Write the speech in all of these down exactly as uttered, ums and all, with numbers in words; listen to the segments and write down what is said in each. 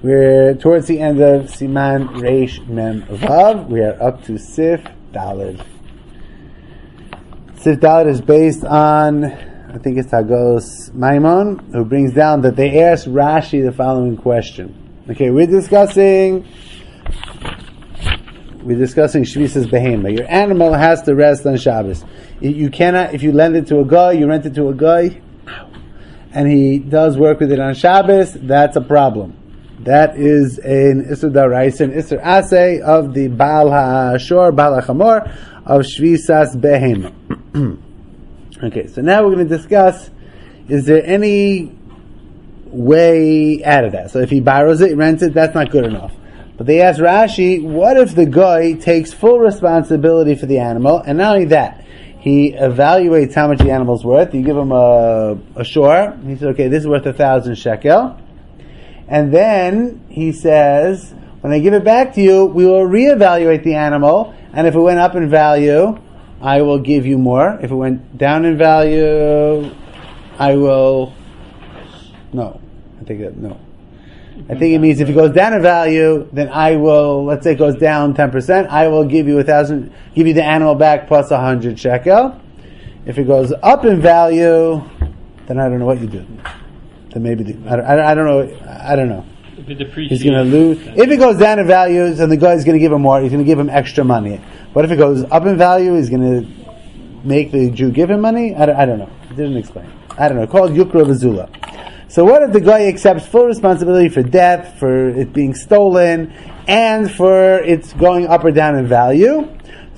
We're towards the end of Siman Reish Mem Vav. We are up to Sif Daled. Sif Daled is based on, I think it's Hagos Maimon, who brings down that they asked Rashi the following question. Okay, we're discussing we're discussing Shvisas Behema. Your animal has to rest on Shabbos. You cannot, if you lend it to a guy, you rent it to a guy, and he does work with it on Shabbos, that's a problem. That is an Isser Daraisa, an Isser Aseh of the Baal HaShor, Baal HaChamor, of Shvisas Behema. Okay, so now we're going to discuss, is there any way out of that? So if he borrows it, rents it, that's not good enough. But they asked Rashi, what if the guy takes full responsibility for the animal, and not only that, he evaluates how much the animal's worth, you give him a, a shore, he says, okay, this is worth a thousand shekel, and then he says, when I give it back to you, we will reevaluate the animal, and if it went up in value, I will give you more. If it went down in value, I will... No. I think that, no. I think it means if it goes down in value, then I will, let's say it goes down ten percent, I will give you a thousand, give you the animal back plus a hundred shekel. If it goes up in value, then I don't know what you do. Then maybe, the, I, I, I don't know, I don't know. If it depreciates, he's going to lose. If it goes down in value, then the guy's going to give him more, he's going to give him extra money. What if it goes up in value, he's going to make the Jew give him money? I don't, I don't know. It didn't explain. I don't know. Called Yukra Vazula. So what if the guy accepts full responsibility for death, for it being stolen, and for it's going up or down in value?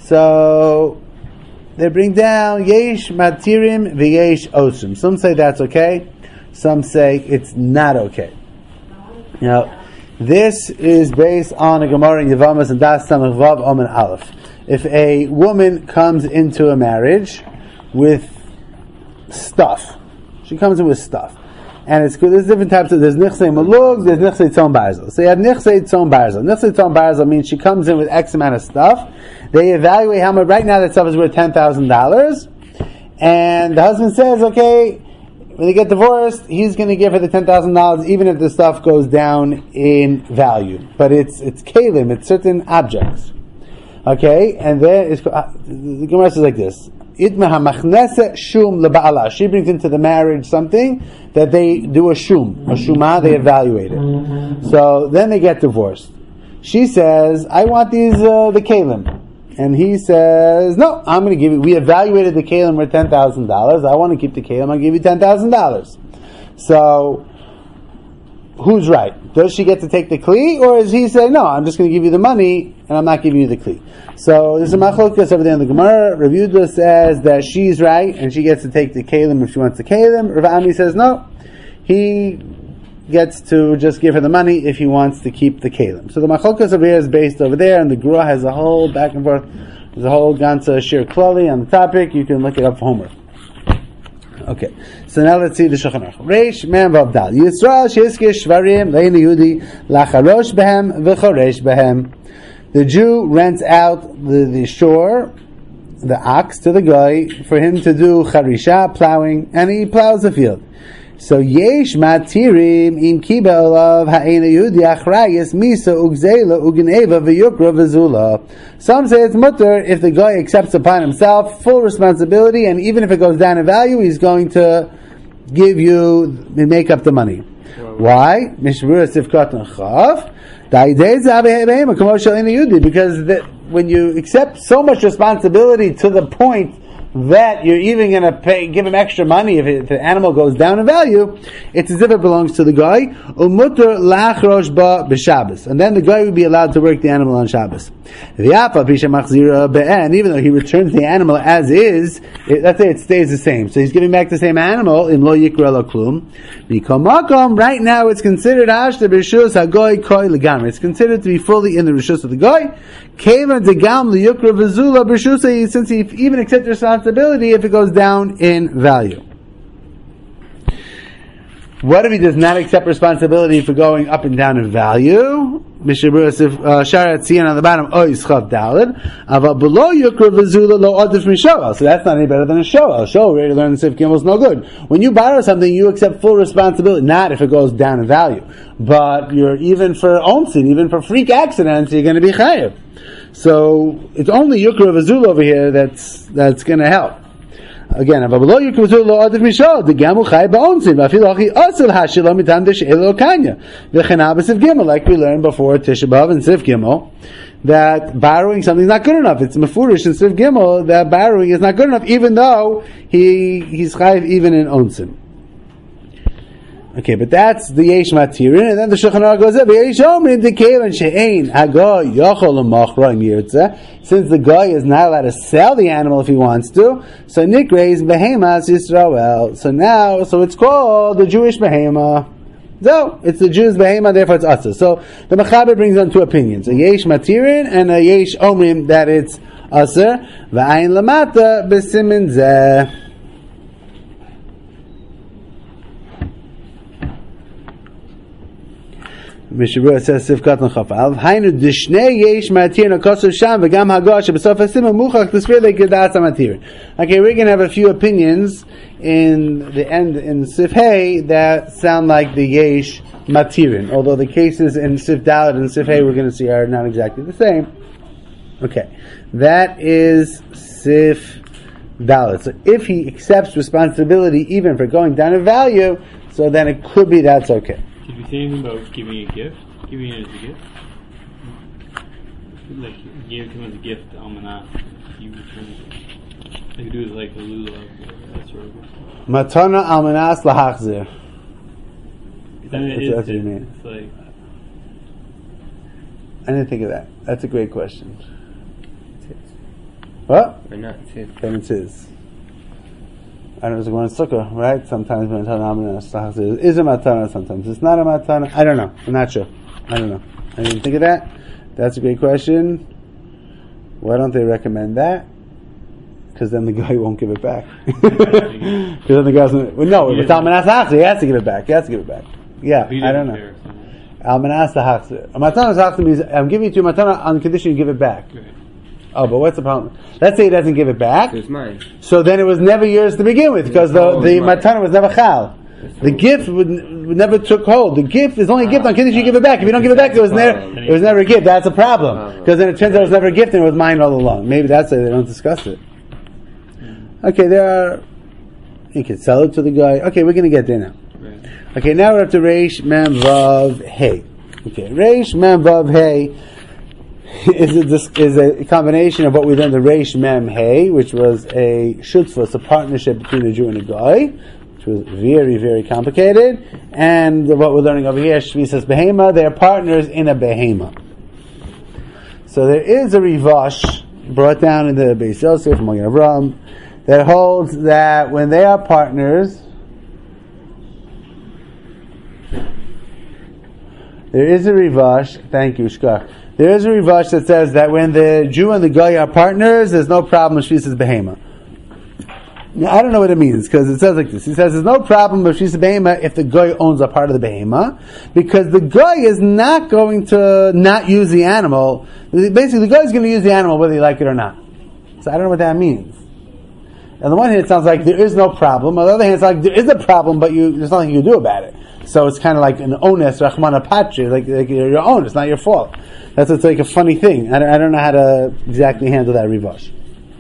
So they bring down Yesh Matirim v'Yesh Osrim. Some say that's okay. Some say it's not okay. Now, this is based on a Gemara in Yevamos and Das Samach Vav Omen Aleph. If a woman comes into a marriage with stuff, she comes in with stuff. And it's good. There's different types of, there's nichsei malug, there's nichsei tzon barzel. So you have nichsei tzon barzel. Nichsei tzon barzel means she comes in with X amount of stuff. They evaluate how much, right now that stuff is worth ten thousand dollars. And the husband says, okay, when they get divorced, he's going to give her the ten thousand dollars even if the stuff goes down in value. But it's, it's kalim, it's certain objects. Okay, and then it's, uh, the Gemara says like this. She brings into the marriage something that they do a shum, a shumah, they evaluate it. So then they get divorced. She says, I want these, uh, the kalim. And he says, no, I'm going to give you, we evaluated the kalim worth ten thousand dollars. I want to keep the kalim, I'll give you ten thousand dollars. So, who's right? Does she get to take the kli, or does he say, no, I'm just going to give you the money, and I'm not giving you the kli? So, there's a machlokas over there in the Gemara. Rav Yehuda says that she's right, and she gets to take the kalim if she wants the kalim. Rav Ami says, no, he gets to just give her the money if he wants to keep the kalim. So the machlokas over here is based over there, and the Gura has a whole back and forth. There's a whole ganza shir klali on the topic. You can look it up for homework. Okay, so now let's see the Shulchan Aruch. Reish Mem Vav Dal. Yisrael sheiskish shvarim lein Yehudi lacharosh behem v'choresh behem. The Jew rents out the, the shore, the ox, to the guy for him to do charisha, plowing, and he plows the field. So yesh matirim in kiba olav ha'ein Yehudi achrayis misa ugzela ugneva v'yukra v'zula. Some say it's mutter if the guy accepts upon himself full responsibility, and even if it goes down in value, he's going to give you, make up the money. Why? Mishmura sifkat chav. Because the, when you accept so much responsibility to the point that you're even going to pay, give him extra money if, it, if the animal goes down in value, it's as if it belongs to the guy. And then the guy would be allowed to work the animal on Shabbos. And even though he returns the animal as is, it, let's say it stays the same. So he's giving back the same animal in lo yikra lo klum. Right now it's considered ashta b'rishus hagoy koi legamri. It's considered to be fully in the rishus of the guy. Kevan degam liyukra v'zula b'rishus, since he even accepts responsibility if it goes down in value. What if he does not accept responsibility for going up and down in value? Mishabur if Sharat Tzion on the bottom, oh Yischav Dalid. Ava below Yukra Vazula lo Adif Mishoel. So that's not any better than a Shoel. Shoel, we already learned the Sif Gimel is no good. When you borrow something, you accept full responsibility, not if it goes down in value. But you're, even for onsin, even for freak accidents, you're going to be chayav. So it's only Yukra Vazula over here that's, that's going to help. Again, but below you could lo adif mishal the gamu chay ba'onsin v'afil achi asel hashilo mitam de she'elo kanya v'chenah b'sif gimel, like we learned before Tisha B'av and Sif Gimel, that borrowing something is not good enough. It's mefurish in Sif Gimel that borrowing is not good enough, even though he he's chayiv even in onsin. Okay, but that's the yesh matirin, and then the Shulchan Aruch goes up. Yesh omrim dekevan she'ein hagoy yochol l'machraim yirtzeh. Since the guy is not allowed to sell the animal if he wants to, so nikreis behemas Yisrael. So now, so it's called the Jewish behema. So it's the Jews behema, therefore it's atzah. So the Mechaber brings on two opinions: a yesh matirin and a yesh omrim that it's aser. V'ayin lamata b'simin zeh. Mishabur says Sifkat and Chafal. Hainu dishnei yesh matir nakosav sham v'gam hagosh b'sof hasimah muchach t'sfir le'gedat matir. Okay, we're going to have a few opinions in the end in Sif Hey that sound like the yesh matirin, although the cases in Sif Dalet and Sif Hey we're going to see are not exactly the same. Okay, that is Sif Dalet. So if he accepts responsibility even for going down in value, so then it could be that's okay. Did we say anything about giving a gift? Giving it as a gift? Like, you gave it to him as a gift, almanach, you return it. Like, you do it like a lulav, that sort of stuff. Matana almanas lahachzir. Then it is, That's what you it, mean. it's like... I didn't think of that. That's a great question. What? Or not, too. Then it is. I don't know, it's one sukkah, right? Sometimes matana is a matana, sometimes it's not a matana. I don't know. I'm not sure. I don't know. I didn't think of that. That's a great question. Why don't they recommend that? Because then the guy won't give it back. Because then the guy's well, no, it's almanas hachzir. He has to give it back. He has to give it back. Yeah, I don't know. Almanas hachzir. A matana hachzir means I'm giving it to you matana on condition you give it back. Right. Oh, but what's the problem? Let's say he doesn't give it back. It's mine. So then it was never yours to begin with, because the, Oh, the it's mine. matana was never chal. The gift would, would never took hold. The gift is only a gift on condition you give it back. If you don't give it back, it was never it was never a gift. That's a problem, because then it turns out it was never a gift and it was mine all along. Maybe that's why they don't discuss it. Okay, there are. You can sell it to the guy. Okay, we're going to get there now. Okay, now we're up to Reish Mem Vav Hey. Okay, Reish Mem Vav Hey is a, is a combination of what we learned the Reish Mem Hey, which was a shutfus, a partnership between a Jew and a guy, which was very, very complicated, and what we're learning over here, Shvi says Behema, they're partners in a Behema. So there is a Rivash brought down in the Beis Yosef from Magen Avraham that holds that when they are partners, there is a Rivash, thank you, Shkach. There is a Rivash that says that when the Jew and the Goy are partners, there's no problem if she says Behema. Now, I don't know what it means, because it says like this. He says there's no problem if she's a Behema if the Goy owns a part of the Behema, because the Goy is not going to not use the animal. Basically, the Goy is going to use the animal whether you like it or not. So I don't know what that means. On the one hand, it sounds like there is no problem. On the other hand, it's like there is a problem, but you, there's nothing you can do about it. So it's kind of like an onus, Rahman Patri, like, like you're your own. It's not your fault. That's it's like a funny thing. I don't, I don't know how to exactly handle that Rivash.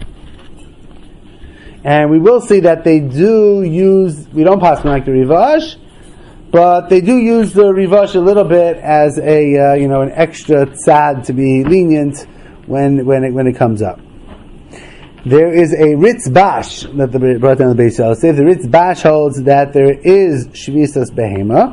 And we will see that they do use, we don't pass them like the Rivash, but they do use the Rivash a little bit as a, uh, you know, an extra tzad to be lenient when, when it, when it comes up. There is a Ritz Bash that the brought down the Beis Yosef. The Ritz Bash holds that there is Shvisas Behema.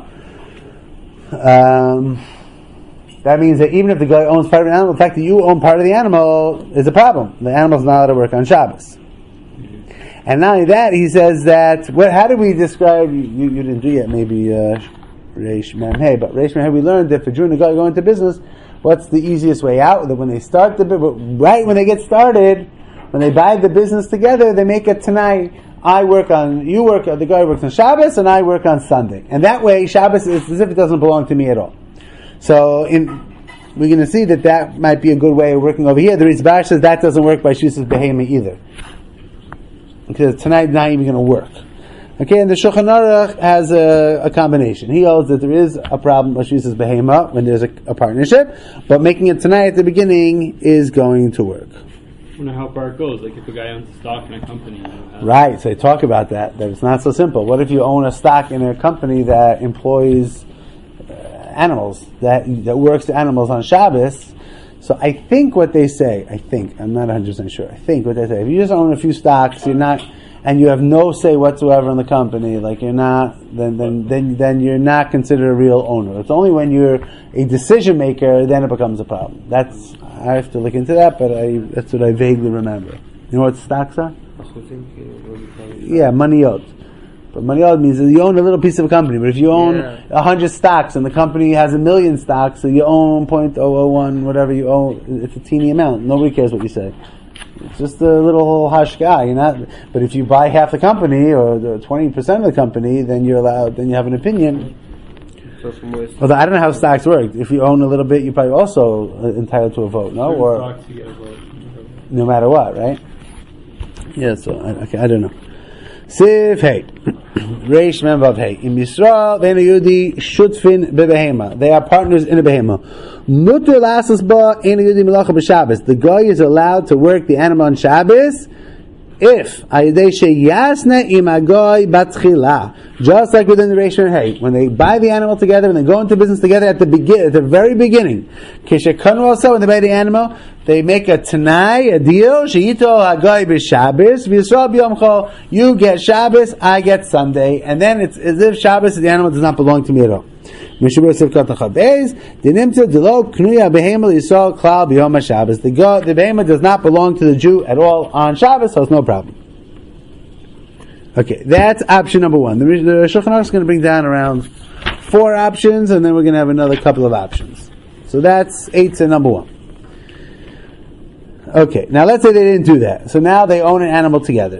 Um, that means that even if the guy owns part of the animal, the fact that you own part of the animal is a problem. The animal's not allowed to work on Shabbos. And not only that, he says that, what, how do we describe, you, you, you didn't do yet, maybe uh, Reish Mem Hey, but Reish Mem Hey, we learned that for Jew and a guy going into business, what's the easiest way out? That when they start the, right when they get started, when they buy the business together, they make a Tanai. I work on, you work, the guy works on Shabbos, and I work on Sunday. And that way, Shabbos is as if it doesn't belong to me at all. So, in, we're going to see that that might be a good way of working over here. The Rizbar says that doesn't work by Shusas Behema either. Because tonight not even going to work. Okay, and the Shulchan Aruch has a, a combination. He holds that there is a problem with Shusas Behema when there's a, a partnership, but making it tonight at the beginning is going to work. I wonder how far it goes. Like if a guy owns a stock in a company. You know, right, so they talk about that, that it's not so simple. What if you own a stock in a company that employs uh, animals, that that works the animals on Shabbos? So I think what they say, I think, I'm not one hundred percent sure, I think what they say, if you just own a few stocks, you're not, and you have no say whatsoever in the company, like you're not, then then then, then you're not considered a real owner. It's only when you're a decision maker, then it becomes a problem. That's, I have to look into that, but I, that's what I vaguely remember. You know what stocks are? Yeah, maniyot. But maniyot means that you own a little piece of a company. But if you own a yeah. hundred stocks and the company has a million stocks, so you own point zero zero one, whatever you own, it's a teeny amount. Nobody cares what you say. It's just a little hashka. You're not. But if you buy half the company or the twenty percent of the company, then you're allowed. Then you have an opinion. Although I don't know how stocks work. If you own a little bit, you're probably also entitled to a vote, no? Or no matter what, right? Yeah. So okay, I don't know. Sif hey, Reish Mem Vav hey. In Yisrael, Ve'enu Yehudi Shutfin beBehema. They are partners in a behema. Muter lasas ba Einu Yehudi Melacha b'Shabbos. The guy is allowed to work the animal on Shabbos if ayidei sheyasne imagoy batchila, just like within the Reish Mem hey, when they buy the animal together, when they go into business together at the begin, at the very beginning. Kishekanu also, when they buy the animal, they make a tanai, a deal. Sheito hagoy b'Shabbos, v'Yisrael b'Yom. You get Shabbos, I get Sunday, and then it's as if Shabbos, the animal does not belong to me at all. The go, the behema does not belong to the Jew at all on Shabbos, so it's no problem. Okay, that's option number one. The, the Shulchan Aruch is going to bring down around four options, and then we're going to have another couple of options. So that's eight to number one. Okay, now let's say they didn't do that. So now they own an animal together.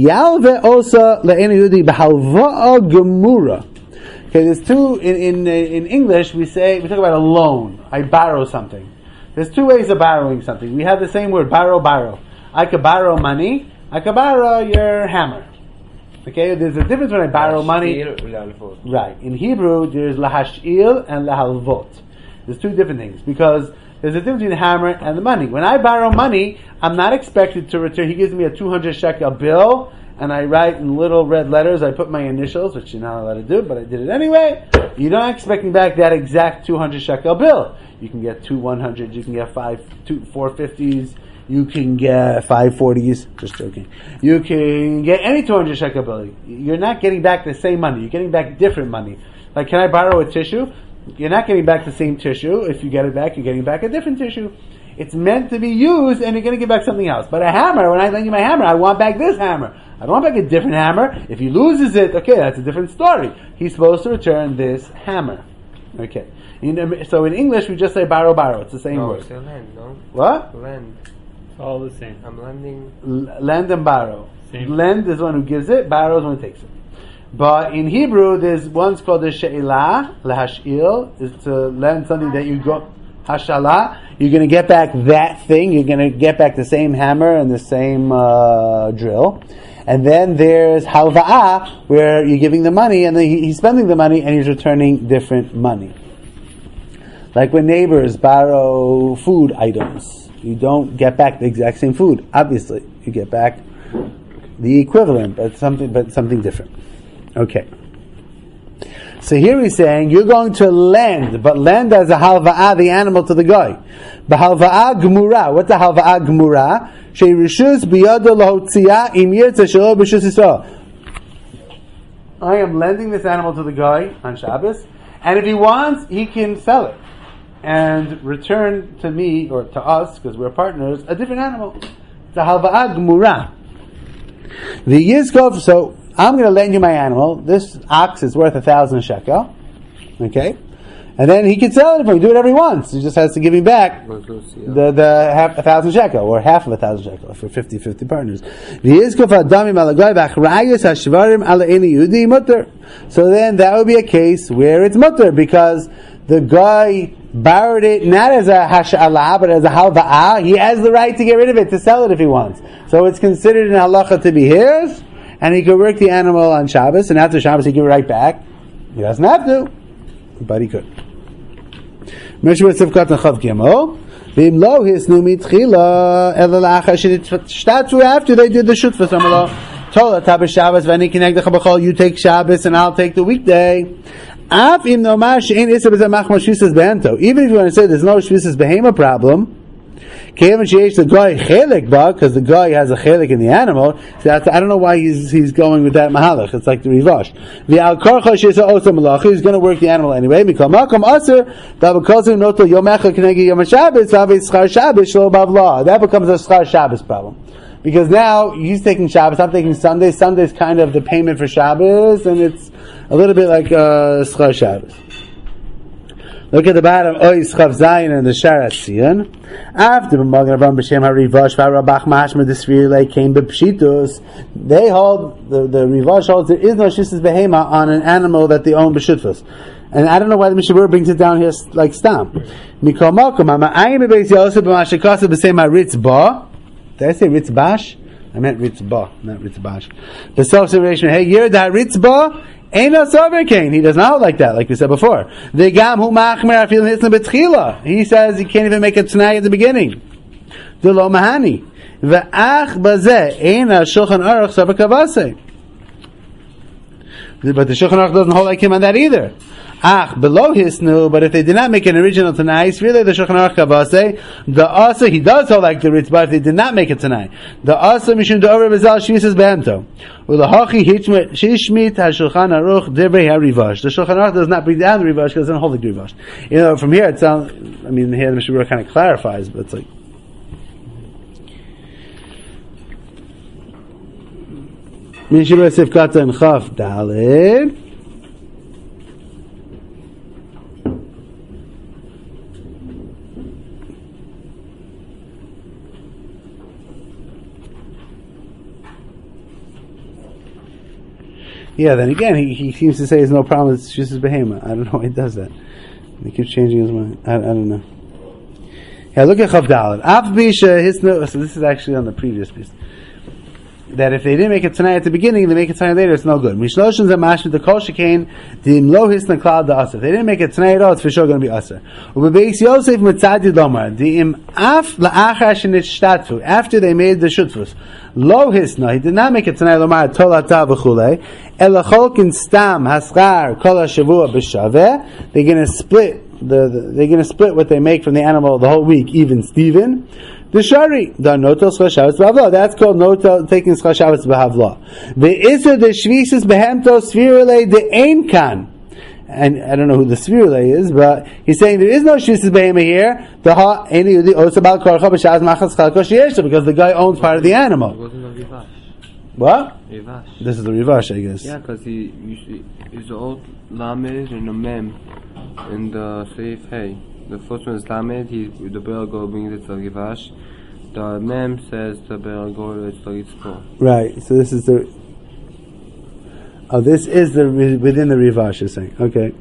Okay, there's two, in, in, in English we say, we talk about a loan. I borrow something. There's two ways of borrowing something. We have the same word, borrow, borrow. I could borrow money. I could borrow your hammer. Okay, there's a difference when I borrow money. Right. In Hebrew, there's lahash'il and lahalvot. There's two different things, because there's a difference between the hammer and the money. When I borrow money, I'm not expected to return. He gives me a two hundred shekel bill, and I write in little red letters, I put my initials, which you're not allowed to do, but I did it anyway. You don't expect me back that exact two hundred shekel bill. You can get two one hundreds, you can get five, two four fifties, you can get five forties, just joking. You can get any two hundred shekel bill. You're not getting back the same money, you're getting back different money. Like, can I borrow a tissue? You're not getting back the same tissue. If you get it back, you're getting back a different tissue. It's meant to be used, and you're going to get back something else. But a hammer, when I lend you my hammer, I want back this hammer. I don't want back a different hammer. If he loses it, okay, that's a different story. He's supposed to return this hammer. Okay. In, so in English, we just say borrow, borrow. It's the same no, word. It's lend, no? What? Lend. It's all the same. I'm lending. L- lend and borrow. Same. Lend is one who gives it. Borrow is one who takes it. But in Hebrew, there's one's called the she'ilah, lahash'il, is to lend something that you go, hashalah, you're going to get back that thing, you're going to get back the same hammer and the same uh, drill. And then there's halva'ah, where you're giving the money and then he, he's spending the money and he's returning different money. Like when neighbors borrow food items, you don't get back the exact same food, obviously. You get back the equivalent, but something, but something different. Okay. So here he's saying, you're going to lend, but lend as a halva'ah, the animal, to the guy. But halva'ah gmura. What's a halva'ah gmura? She'rishus biyado lahotziyah im yirtzeh shelo b'shus Yisrael. I am lending this animal to the guy on Shabbos, and if he wants, he can sell it and return to me, or to us, because we're partners, a different animal. It's a halva'ah gmura. The yizkov, so I'm going to lend you my animal. This ox is worth a thousand shekel. Okay? And then he can sell it for him, do whatever he wants. He just has to give him back the, the half a thousand shekel, or half of a thousand shekel for fifty-fifty partners. So then that would be a case where it's mutter, because the guy borrowed it not as a hash'alah, but as a halva'ah. He has the right to get rid of it, to sell it if he wants. So it's considered in halacha to be his, and he could work the animal on Shabbos, and after Shabbos he give it right back. He doesn't have to, but he could. After they did the shutfas, you take Shabbos and I'll take the weekday. Even if you want to say there's no shvisas behema problem, because the guy has a chelik in the animal, so that's, I don't know why he's he's going with that mahalach. It's like the rivash. The al karcha she's also malacha. He's going to work the animal anyway. Because makam aser dabakozim noto yomecha kenegi yom Shabbos vavi schar Shabbos shlo bavla. That becomes a schar Shabbos problem, because now he's taking Shabbos, I'm taking Sunday. Sunday's kind of the payment for Shabbos, and it's a little bit like uh, schar Shabbos. Look at the bottom. Ois chav zayin and the sharat zion. After b'magen Avram b'shem harivash v'arabach mashma d'svirle came b'pshitus. They hold the the rivash holds there is no shishis behema on an animal that they own b'shutfus. And I don't know why the Mishabur brings it down here like stam. Mikol malkum ama ayim beis Yosef b'mashakasa b'sema ritzba. Did I say ritzbash? I meant ritzba, not ritzbash. The self-separation. Hey, you're that ritzba. Ain't no sovereign. He does not like that, like we said before. The gam hu machmer afil hisna betchila. He says he can't even make a t'nai at the beginning. The lo mahani. Ve'ach bazeh ein a shulchan aruch savar kavase. But the shulchan aruch doesn't hold like him on that either. Ach below hisnu. But if they did not make an original t'nai, really the shulchan aruch kavase. The asa he does hold like the ritzbah if they did not make a t'nai. The asa mishum de'over bezal shvisas behemto. Ulahachi hitchmet shishmit hashulchan aruch divrei harivash. The shulchan aruch does not bring down the rivash because it doesn't hold like the rivash. You know, from here it sounds. I mean, here the Mishabura kind of clarifies, but it's like. Mishabura sifkata and chaf dalid. Yeah, then again, he, he seems to say there's no problem, it's just his behema. I don't know why he does that. He keeps changing his mind. I, I don't know. Yeah, look at Chav Daled. So this is actually on the previous piece. That if they didn't make it tonight at the beginning, they make it tonight later, it's no good. Mishloshin zamash with the kol shekain dim lo hisna klal da aser. If they didn't make it tonight at all, it's for sure going to be aser. Ubebeis Yosef mitzadi lomar dim af la'achar shenitshtatfu. After they made the shutfus, lo hisna, he did not make it tonight lomar tolata v'chulei elachol kin stam haschar kol hashavua b'shaveh. They're going to split the, the they're going to split what they make from the animal the whole week, even Steven. The shari, the notel schashavas b'havla. That's called notel taking schashavas b'havla. The iser the shvisis behemto svirule the ein kan. And I don't know who the svirule is, but he's saying there is no shvisis behema here. The ha any the osabal korcha b'shaz machas chalko sheyesha, because the guy owns part of the animal. It wasn't a rivash. What? Rivash. This is the rivash, I guess. Yeah, because he usually is the old lamed and the mem in the seif hey. The first one is lamed. He the Bergo brings it to rivash. The mem says the Bergo it's the ritzko. Right. So this is the. Oh, this is the within the rivash. You're saying, okay.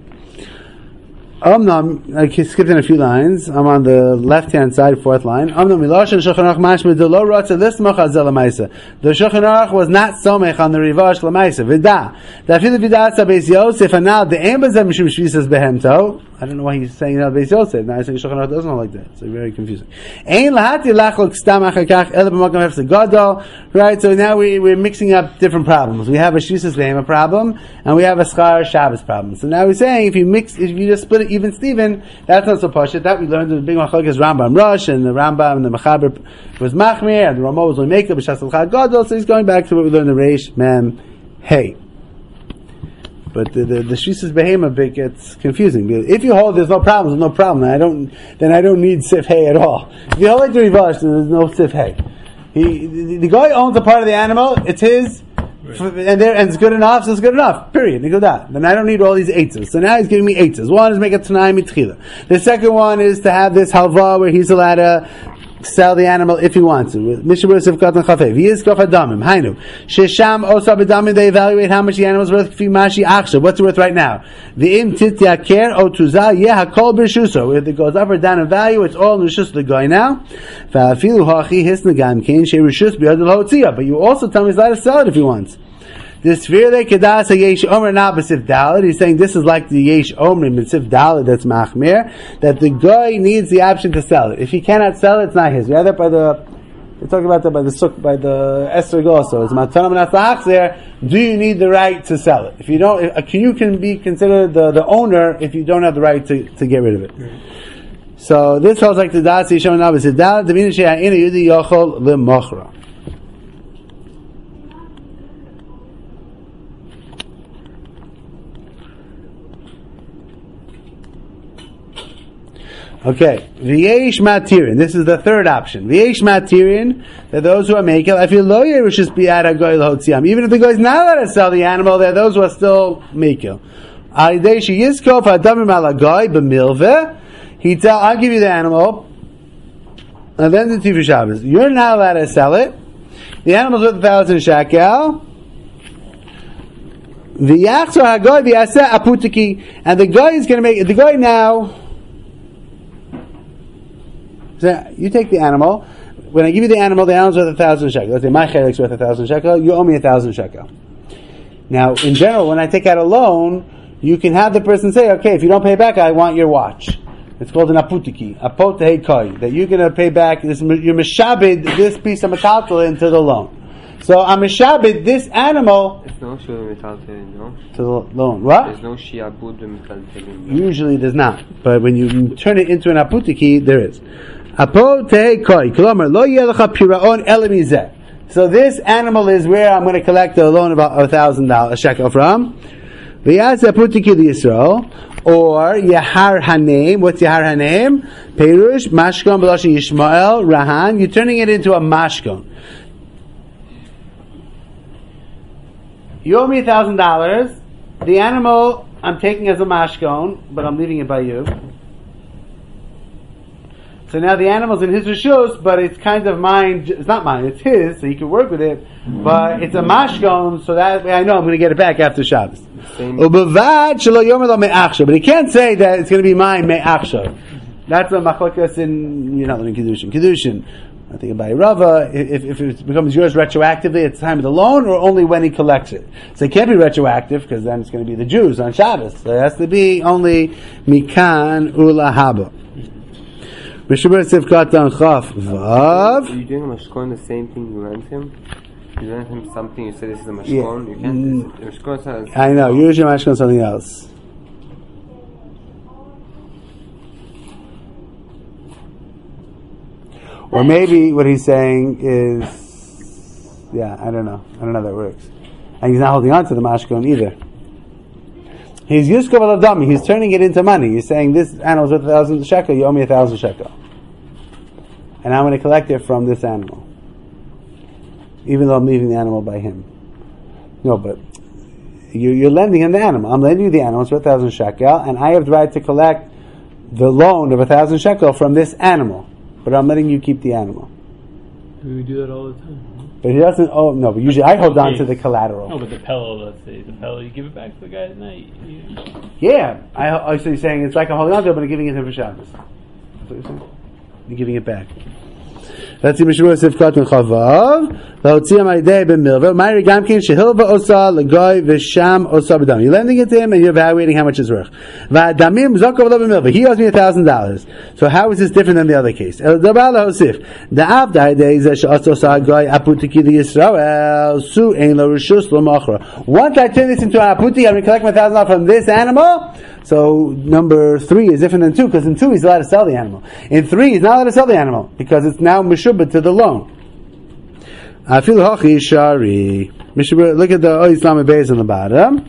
Um, no, I skipped in a few lines. I'm on the left-hand side, fourth line. Um, no, Milosh and Shulchan Aruch mashma de lo rotze lismach al zel lemaisa. The Shulchan Aruch was not somech on the rivash lemaisa. Vida. Da fil vida sa beis Yosef and now the embazem mishum shvisas behemto. I don't know why he's saying that beis Yosef. Now he's saying Shulchan Aruch doesn't know like that. It's like very confusing. Ein lahati lachlok stam achakach ele b'makam hefse gadol. Right. So now we we're mixing up different problems. We have a shvisas behema problem and we have a schar Shabbos problem. So now we're saying if you mix, if you just split it. Even Stephen, that's not so pashut. That we learned in the big machlokes is Rambam Rosh, and the Rambam and the Mechaber was Machmir, and the Ramah was Oimeka b'shas al Gadol. So he's going back to what we learned in Reish Mem Hey. But the the, the Shvisas Behema bit gets confusing. If you hold there's no problem, there's no problem. I don't then I don't need Sif Hey at all. If you hold like the Rivash, then there's no Sif Hey. He the, the guy owns a part of the animal. It's his. Right. And there, and it's good enough, so it's good enough. Period. Nikuda. Then I don't need all these eitzes. So now he's giving me eitzes. One is make a t'nai mitchila. The second one is to have this halva where he's allowed to sell the animal if he wants to. Mishabur Sivkat and Chafev. He is Kof Adamim. Hainu. Shesham Osa B'Damim. They evaluate how much the animal is worth. Kfi Mashi Achshav. What's it worth right now? The Im Titya Ker O Tuza Yeh HaKol B'Shuso. If it goes up or down in value, it's all in Rishus the guy now. Fa'afilu Hachi Hisnagam Kain She Rishus B'Yad L'Hotziyah. But you also tell me he's allowed to sell it if he wants. This Sfirle Kedas Yesh Omer Na B'Sif Daled. He's saying this is like the Yesh Omer B'Sif Daled that's Machmir, that the guy needs the option to sell it. If he cannot sell it, it's not his. We have that by the, we're talking about that by the Suk, by the Esrog also. It's Matanam Nasach there. Do you need the right to sell it? If you don't, if, you can be considered the, the owner if you don't have the right to, to get rid of it. Mm-hmm. So this holds like the Das Yesh Omer Na B'Sif Daled. The Vina She'Ha'ina Yudi Yochol L'Mochra. Okay, v'yesh matirin. This is the third option. V'yesh matirin, that those who are makel, I feel lo yerushes bi'ad ha'goy l'hotziam. Even if the guy is not allowed to sell the animal, there are those who are still makel. Alidei sheyizkof ha'adamim al ha'goy b'milveh. He tell, I'll give you the animal, and then the Tifu Shabbos. You're not allowed to sell it. The animal's worth a thousand shekel. V'yachzor ha'goy v'yaseh aputiki. And the guy is going to make, the guy now, so you take the animal. When I give you the animal, the animal's worth a thousand shekel. Let's say my chelik's worth a thousand shekel. You owe me a thousand shekel. Now, in general, when I take out a loan, you can have the person say, "Okay, if you don't pay back, I want your watch." It's called an aputiki, apot koi. That you're going to pay back. This, you're mishabed this piece of metaltal into the loan. So I'm mishabed this animal. There's no shiabud metaltal, no. To the loan. What? There's no shiabud metaltal. Usually, there's not. But when you turn it into an aputiki, there is. So this animal is where I'm going to collect a loan about a thousand dollars, a shekel from. Or Yahar Hanem. What's Yahar Hanem? Perush Mashkon B'Loshen Yishmael Rahan. You're turning it into a mashkon. You owe me a thousand dollars. The animal I'm taking as a mashkon, but I'm leaving it by you. So now the animal's in his rishus, but it's kind of mine. It's not mine. It's his, so he can work with it. But it's a mashkon, so that way I know I'm going to get it back after Shabbos. But he can't say that it's going to be mine me'achshav. That's a machlokas in, you're not learning Kiddushin. Kiddushin, I think by Rava, if, if it becomes yours retroactively at the time of the loan, or only when he collects it. So it can't be retroactive, because then it's going to be the Jews on Shabbos. So it has to be only mikan ula haba. Are you doing a mashkon the same thing you lent him? You lent him something, you said this is a mashkon, yeah. You can't, this, mashkon is I know, usually mashkon is something else. Or maybe what he's saying is, yeah, I don't know. I don't know how that works. And he's not holding on to the mashkon either. He's Yuskov al-Adami, he's turning it into money. He's saying, this animal's worth a thousand shekel, you owe me a thousand shekel. And I'm going to collect it from this animal. Even though I'm leaving the animal by him. No, but you, you're lending him the animal. I'm lending you the animal, it's worth a thousand shekel, and I have the right to collect the loan of a thousand shekel from this animal. But I'm letting you keep the animal. We do that all the time. But he doesn't, oh no, but usually I hold on to the collateral. No, but the pillow, let's say, the pillow, you give it back to the guy at night. You... Yeah, I, I see you saying it's like I'm holding on to it, but I'm giving it to him for Shabbos. That's what you're saying? You're giving it back. That's the Mishmur Sifkat and Chavav. L'hotziyam alidei b'milveh. Ma'iri gamkin shehilva osa l'goy v'sham osa b'dam. You're lending it to him and you're evaluating how much it's worth. V'adamim zokov lo b'milveh. He owes me a thousand dollars. So how is this different than the other case? El dabar l'hosif. Da'av da'idei zeh she'osa osa l'goy aputiki l'Yisrael su ein lo rishus lo mochra. Once I turn this into an aputi, I'm going to collect my thousand dollars from this animal. So number three is different than two, because in two he's allowed to sell the animal. In three he's not allowed to sell the animal, because it's now meshubah to the loan. Look at the oh, Islamic base on the bottom.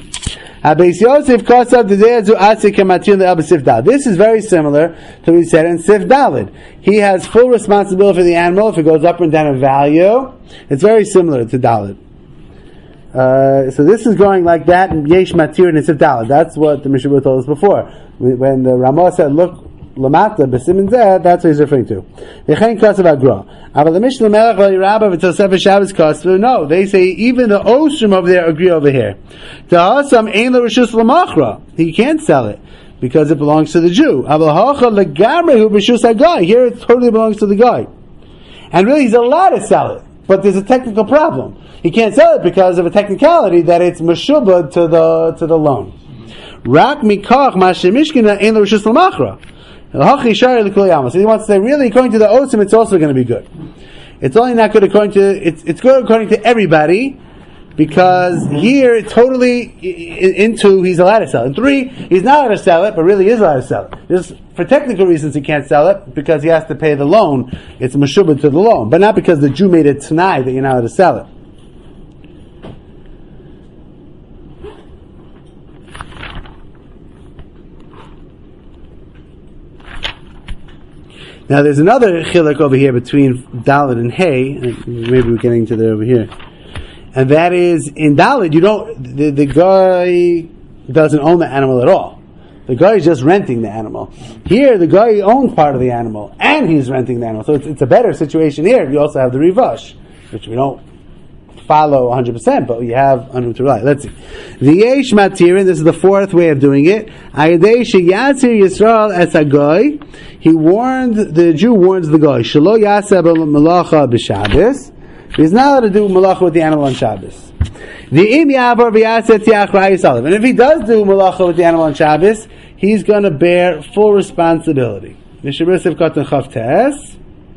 This is very similar to what we said in Sif Dalid. He has full responsibility for the animal if it goes up and down in value. It's very similar to Dalid. Uh, so this is going like that in Yesh Matir and Nisif Daled. That's what the Mishnah told us before. When the Ramah said, look, Lamata, B'Simin Zeh, that's what he's referring to. V'chein Kasav Agra. Aval the Mishnah Melech V'Yirabba V'Tosef Shabbos Kasav. No, they say even the Ostrom over there agree over here. Ta'asam Ein Lo Rishus L'Machra. He can't sell it because it belongs to the Jew. Aval Hacha L'Gamrei Hu B'Rishus HaGoy. Here it totally belongs to the guy. And really he's allowed to sell it. But there's a technical problem. He can't sell it because of a technicality that it's meshubad to the to the loan. Rak mikach mashemishkina ein lo rishus l'machra. Hachi shari l'kul yama. So he wants to say, really, according to the osim, it's also going to be good. It's only not good according to it's it's good according to everybody, because here it's totally into he's allowed to sell it. And three, he's not allowed to sell it, but really is allowed to sell it. Just for technical reasons, he can't sell it because he has to pay the loan. It's meshubad to the loan, but not because the Jew made it t'nai that you're not allowed to sell it. Now there's another chiluk over here between Dalet and Hay, and maybe we're getting to there over here, and that is in Dalet you don't the, the guy doesn't own the animal at all. The guy is just renting the animal. Here the guy owns part of the animal and he's renting the animal, so it's, it's a better situation here. You also have the rivash, which we don't follow one hundred percent, but we have under to rely. Let's see. The Yesh Matirin, this is the fourth way of doing it. Ayadei sheyatzir Yisrael es hagoy. He warned, the Jew warns the guy, Shelo yaseh malacha b'Shabbos. He's not allowed to do malacha with the animal on Shabbos. The im yavar v'yaseh tiach ra'is alav. And if he does do malacha with the animal on Shabbos, he's going to bear full responsibility. Mishabur Sivkot Chavtes.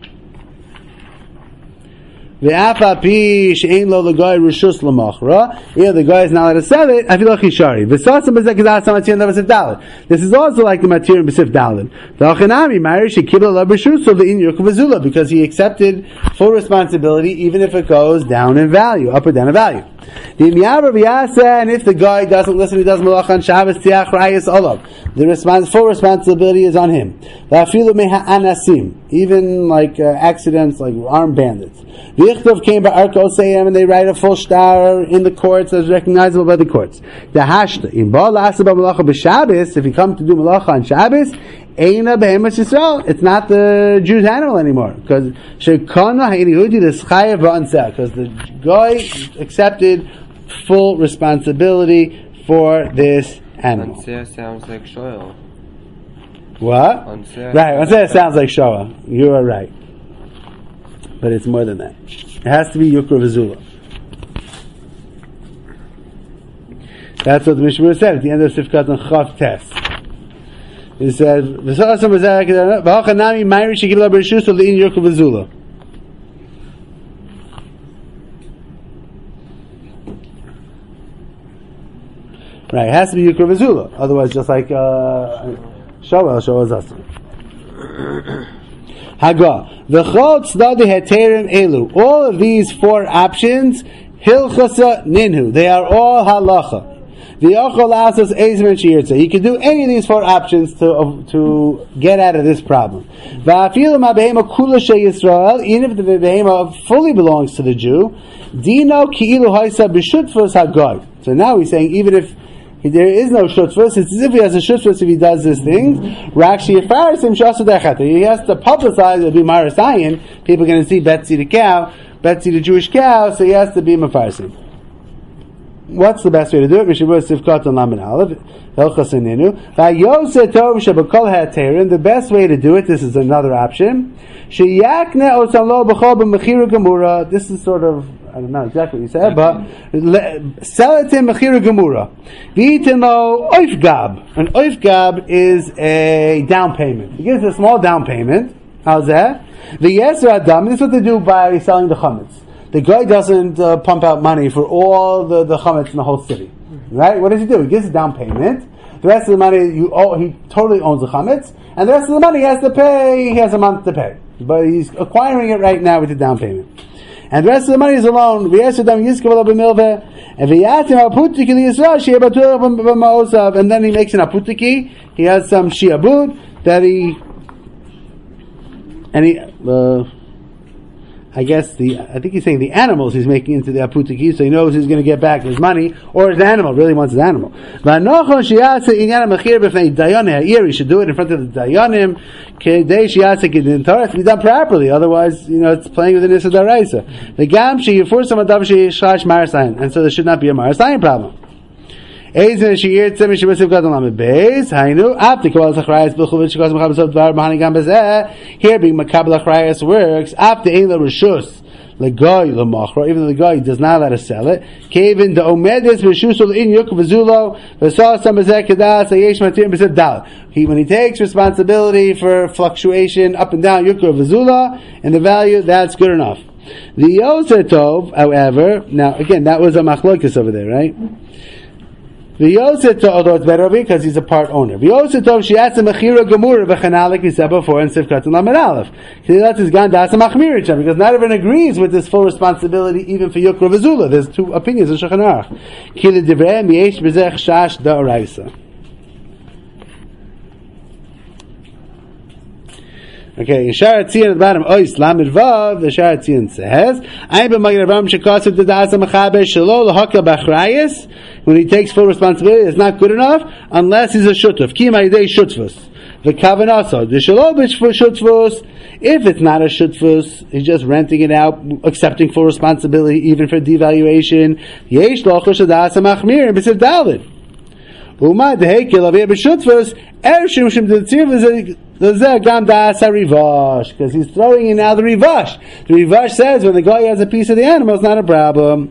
The apapi she'ein lo l'goy rishus l'machra. Yeah, the guy is not allowed to sell it. I feel like he's shari. V'sasam b'zekizas ha'matir b'sif daled. This is also like the matir in b'sif daled. The achanami married shekibla la b'shus so the in yurk v'zula, because he accepted full responsibility even if it goes down in value, up or down in value. The imyavar v'yaseh, and if the guy doesn't listen, he does malach on Shabbos tiach rayis olav. The respons- full responsibility is on him. V'afilu meha anasim, even like uh, accidents, like armed bandits. The Ichtov came by Arko Seyam, and they write a full star in the courts as recognizable by the courts. The Hashta, in Baal Asaba Malacha b'Shabbos, if you come to do Malacha on Shabbos, Eina Behemoth Yisrael, it's not the Jew's animal anymore. Because Shekana Ha'ilihudi, the Schayev V'anseh, because the guy accepted full responsibility for this animal. Anseh sounds like Shoel. What? Anseh. Right, Anseh sounds like Shoah. You are right. But it's more than that. It has to be Yukra V'Zula. That's what the Mishnah said at the end of Sifkat and Chav Tes. He said, "V'sasam b'zeh v'hachanami ma'iri shekibla b'rishus l'in Yukra V'Zula." Right, it has to be Yukra V'Zula. Otherwise, just like uh, Shoel, Shoel Zastim. Haga. V'chol tzedadi heterim elu. All of these four options, hilchasa ninhu. They are all halacha. V'yachol asas ezmen sheyirtzeh. You can do any of these four options to uh, to get out of this problem. V'afilu ma behema kula sheyisrael. Even if the behema fully belongs to the Jew, dino ki'ilu haisa b'shutfus hagod. So now he's saying even if there is no shutfus, it's as if he has a shutfus if he does these things. Rakshi Yefarisim Shasadechat. He has to publicize it, be Marasayan. People are going to see Betsy the cow, Betsy the Jewish cow, so he has to be Mepharsim. What's the best way to do it? Mishabur Sivkot and Lamed Aleph. Helchasaninu. Vayose Tov Shabakol HaTerim. The best way to do it, this is another option. Sheyakne Osalo B'chol B'mechiru Gemura. This is sort of, I don't know exactly what you said, but sell it to Mechiru Gemura. V'itino Oifgab. An Oifgab is a down payment. He gives a small down payment. How's that? The Yeser Adam, this is what they do by selling the chametz. The guy doesn't uh, pump out money for all the, the chametz in the whole city. Right? What does he do? He gives a down payment. The rest of the money, you owe, he totally owns the chametz. And the rest of the money he has to pay, he has a month to pay. But he's acquiring it right now with the down payment. And the rest of the money is a loan. And then he makes an aputiki. He has some shiabud that he, and he, uh, I guess the, I think he's saying the animals he's making into the aputiki, so he knows he's going to get back his money, or his animal, really wants his animal. He should do it in front of the dayanim, to be done properly, otherwise, you know, it's playing with the Nisa Daraisa. And so there should not be a Marasayan problem. Here being Makabel Achrayas works after Ein La Rishus Legoy Lamachra, even though the guy does not let us sell it. Kevin the Omedis Rishusul in Yuk Vizulo Vasah Samazek Kadas Ayesh Matir B'Sed Dal. He when he takes responsibility for fluctuation up and down Yuk Vizula and the value, that's good enough. The Yoser Tov, however, now again that was a machlokes over there, right? V'yoseh, although it's better over because he's a part owner. V'yoseh tov she'atz mechira gemura v'chanalik we said before in Sivkat and Lamed Aleph. That's his gan das machmir because not everyone agrees with this full responsibility even for Yukra v'Zula. There's two opinions in Shulchan Aruch. Ki l'divrei yesh b'zeh shash da'oraisa. Okay, in Shar Tzion at the bottom, Ois Lamed Vav, the Shar Tzion says, "Ein b'magid Avraham shekasav d'das ha'mechaber shelo l'hakal b'achrayis." When he takes full responsibility, it's not good enough unless he's a shutuf. Ki ma'idei shutfus. The kavanasa, the shelo b'shfus shutfus. If it's not a shutfus, he's just renting it out, accepting full responsibility even for devaluation. Yesh lochosh d'das ha'machmir b'siv dalid. Uma dehekel avir b'shutfus er shim shim d'tzir because he's throwing in now the rivash. The rivash says when the guy has a piece of the animal, it's not a problem.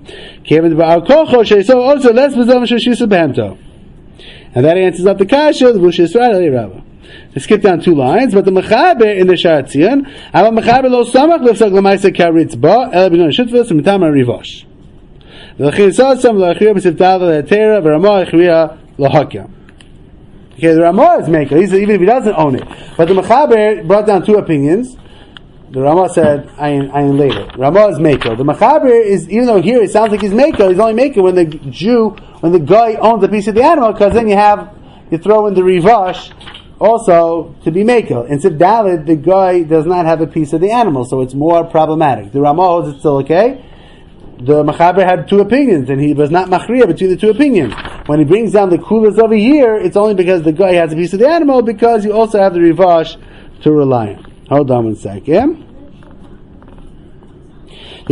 And that answers up the kasha. To skip down two lines, but the mechaber in the Shar Tzion, our mechaber lo samach lefsag lemaisa karitz ba el b'non shutfus mitam rivash. The chinsad sam la'achriya b'sivtav le'atera v'ramah achriya lahakya. Okay, the Ramah is maker, He's, even if he doesn't own it. But the Mechaber brought down two opinions. The Ramah said, I am later. Ramah is maker. The Mechaber is, even though here it sounds like he's maker, he's only maker when the Jew, when the guy owns a piece of the animal, because then you have, you throw in the Rivash also to be maker. In Sif Dalit, the guy does not have a piece of the animal, so it's more problematic. The Ramah holds it's still okay. The Mechaber had two opinions, and he was not machriya between the two opinions. When he brings down the kulas over here, it's only because the guy has a piece of the animal, because you also have the rivash to rely on. Hold on one second.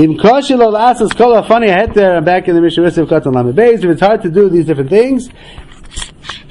Funny, I hit there, I'm back in the Mishnah of Katan Lamed Beis. If it's hard to do these different things,